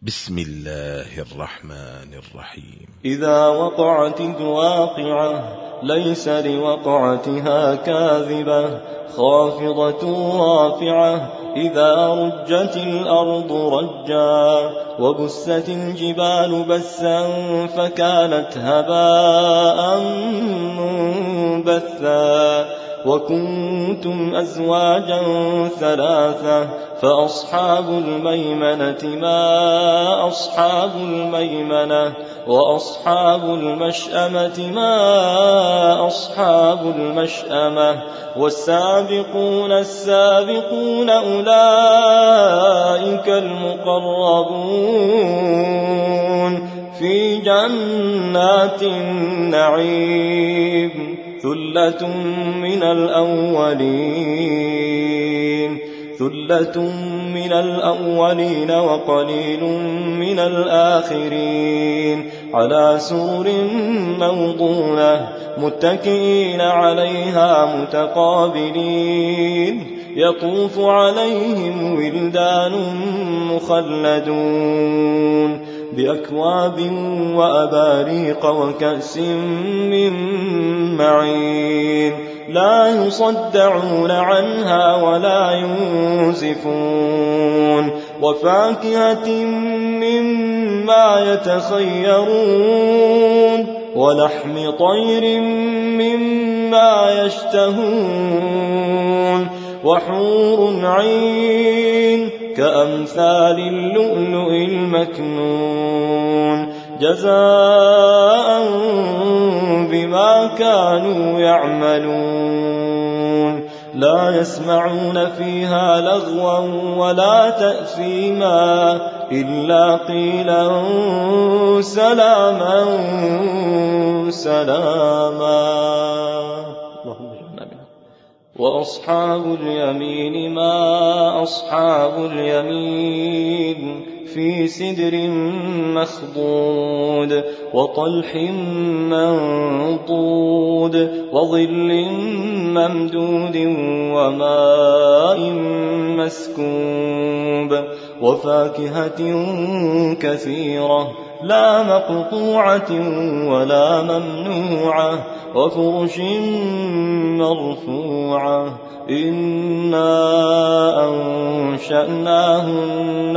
بسم الله الرحمن الرحيم. إذا وقعت الواقعة ليس لوقعتها كاذبة خافضة رافعة إذا رجت الأرض رجا وبست الجبال بسا فكانت هباء منبثا وكنتم أزواجا ثلاثة فأصحاب الميمنة ما أصحاب الميمنة وأصحاب المشأمة ما أصحاب المشأمة والسابقون السابقون أولئك المقربون في جنات النعيم ثلة من الأولين وقليل من الآخرين على سرر موضونة متكئين عليها متقابلين يطوف عليهم ولدان مخلدون بأكواب وأباريق وكأس من معين لا يصدعون عنها ولا ينزفون وفاكهة مما يتخيرون ولحم طير مما يشتهون وحور عين كأمثال اللؤلؤ المكنون جزاء بما كانوا يعملون لا يسمعون فيها لغوا ولا تأثيما إلا قيلا سلاما سلاما. وأصحاب اليمين ما أصحاب اليمين في سدر مخضود وطلح منضود وظل ممدود وماء مسكوب وفاكهة كثيرة لا مقطوعة ولا ممنوعة وفرش مرفوعة إنا أنشأناهن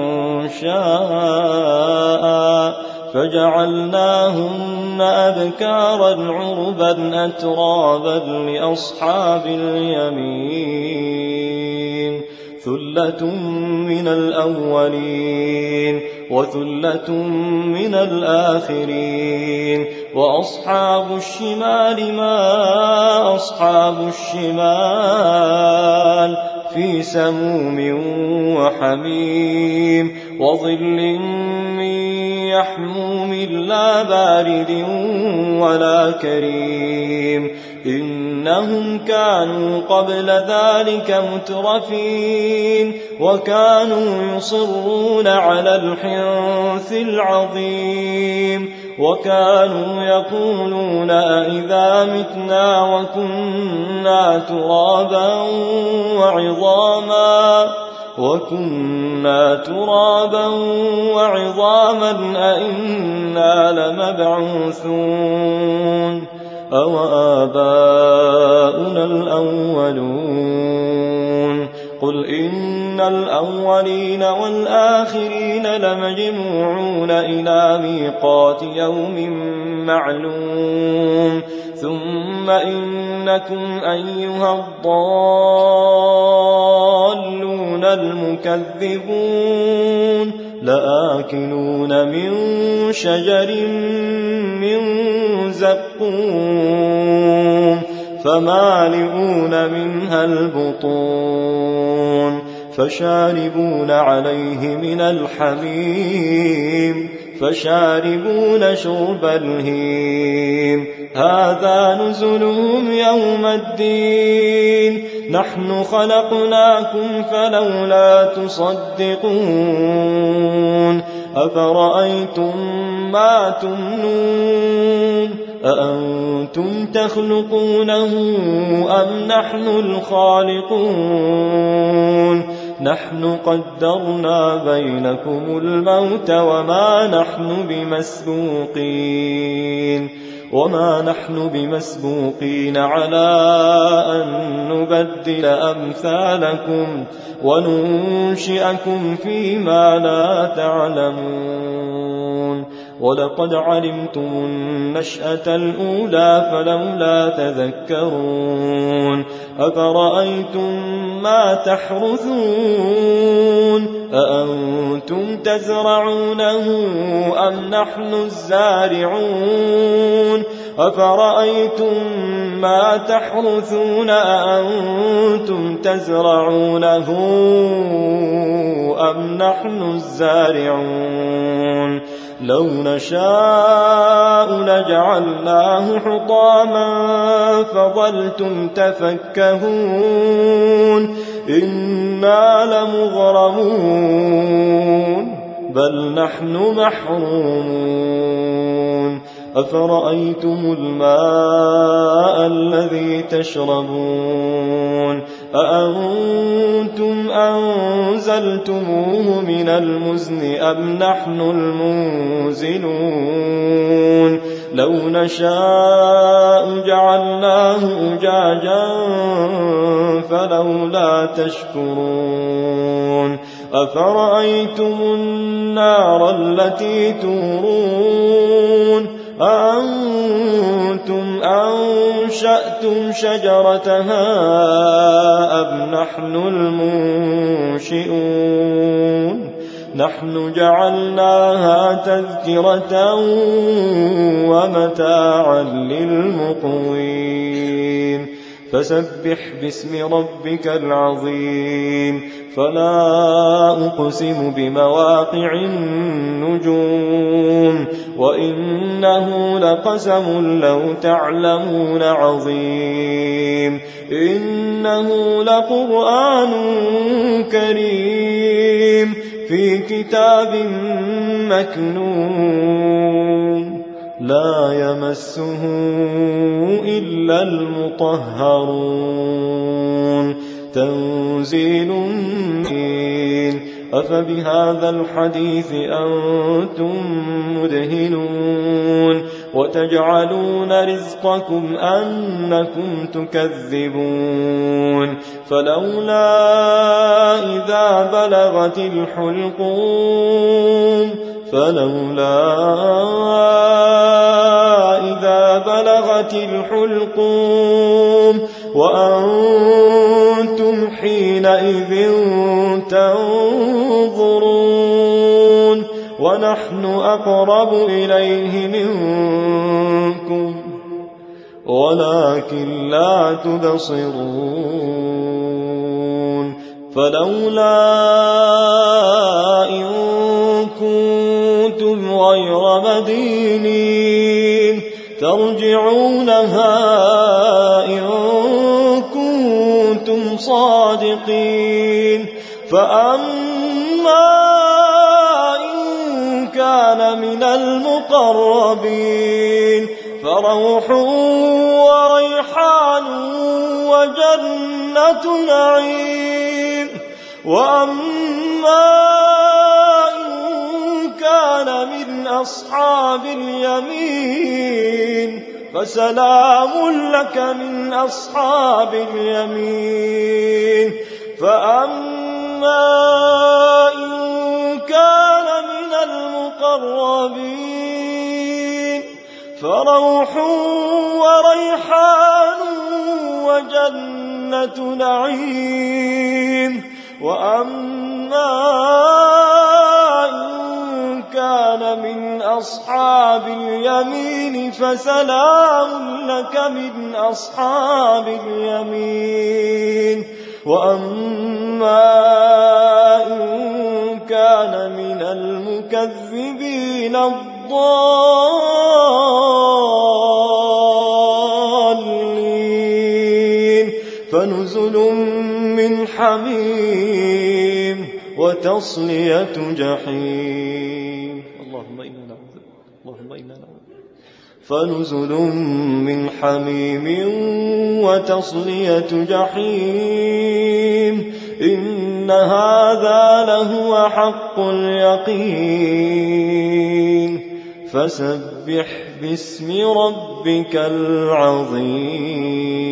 إنشاء فجعلناهن أبكارا عربا أترابا لأصحاب اليمين ثلة من الأولين وثلة من الآخرين وأصحاب الشمال ما أصحاب الشمال في سموم وحميم وظل من يحموم لا بارد ولا كريم إنهم كانوا قبل ذلك مترفين وكانوا يصرون على الحنث العظيم وكانوا يقولون أئذا متنا وكنا ترابا وعظاما أئنا لمبعوثون أو آباؤنا الأولون قل إن الأولين والآخرين لمجموعون إلى ميقات يوم معلوم ثم إنكم أيها الضالون المكذبون لآكلون من شجر من زقوم فمالئون منها البطون فشاربون عليه من الحميم فشاربون شرب الهيم هذا نزلهم يوم الدين نحن خلقناكم فلولا تصدقون أفرأيتم ما تمنون أأنتم تخلقونه أم نحن الخالقون نحن قدرنا بينكم الموت وما نحن بمسبوقين على أن نبدل أمثالكم وننشئكم فيما لا تعلمون ولقد علمتم النشأة الأولى فلولا تذكرون أفرأيتم ما تحرثون أأنتم تزرعونه أم نحن الزارعون أفرأيتم ما تحرثون أأنتم تزرعونه أم نحن الزارعون لو نشاء لجعلناه حطاما فظلتم تفكهون إنا لمغرمون بل نحن محرومون أفرأيتم الماء الذي تشربون أأنتم أنزلتموه من المزن أم نحن المنزلون لو نشاء جعلناه أجاجا فلولا تشكرون أفرأيتم النار التي تورون أأنتم أنشأتم شجرتها أم نحن المنشئون نحن جعلناها تذكرة ومتاعا للمقوين فسبح باسم ربك العظيم فلا أقسم بمواقع النجوم وإنه لقسم لو تعلمون عظيم إنه لقرآن كريم في كتاب مكنون لا يمسه إلا المطهرون تنزيل مبين أفبهذا الحديث أنتم مدهنون وتجعلون رزقكم أنكم تكذبون فلولا إذا بلغت الحلقوم وأنتم حينئذ تنظرون ونحن أقرب إليه منكم ولكن لا تبصرون فلولا إن كنتم غير مدينين ترجعونها إن كنتم صادقين فأما إن كان من المقربين فروح وريحان وجنة نعيم وأما إن كان من أصحاب اليمين فسلام لك من أصحاب اليمين فأما إن كان من المقربين فروح وريحان وجنة نعيم وأما إن كان من أصحاب اليمين فسلام لك من أصحاب اليمين وأما إن كان من المكذبين الضالين فنزل من حميم وتصلية جحيم اللهم إنا نعوذ فنزل من حميم وتصلية جحيم إن هذا لهو حق اليقين فسبح باسم ربك العظيم